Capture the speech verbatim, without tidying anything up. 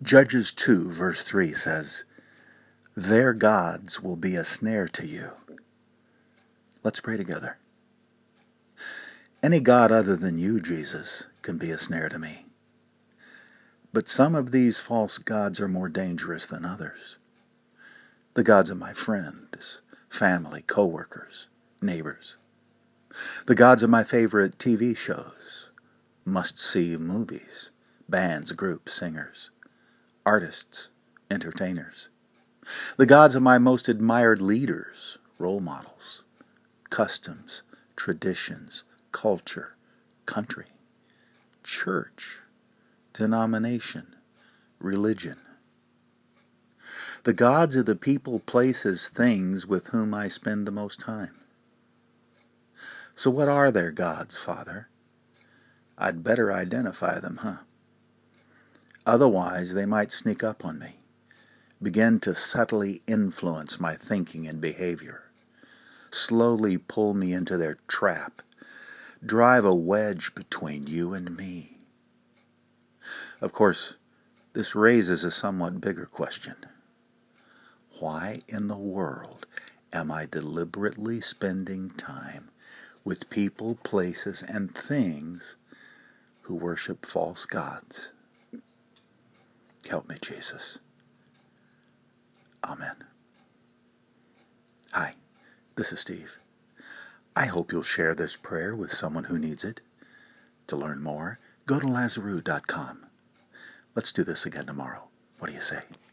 Judges two, verse three says, "Their gods will be a snare to you." Let's pray together. Any god other than you, Jesus, can be a snare to me. But some of these false gods are more dangerous than others. The gods of my friends, family, co-workers, neighbors. The gods of my favorite T V shows, must-see movies, bands, groups, singers, artists, entertainers. The gods of my most admired leaders, role models, customs, traditions, culture, country, church, denomination, religion. The gods of the people, places, things with whom I spend the most time. So what are their gods, Father? I'd better identify them, huh? Otherwise, they might sneak up on me, begin to subtly influence my thinking and behavior, slowly pull me into their trap, drive a wedge between you and me. Of course, this raises a somewhat bigger question. Why in the world am I deliberately spending time with people, places, and things who worship false gods? Help me, Jesus. Amen. Hi, this is Steve. I hope you'll share this prayer with someone who needs it. To learn more, go to Lazaroo dot com. Let's do this again tomorrow. What do you say?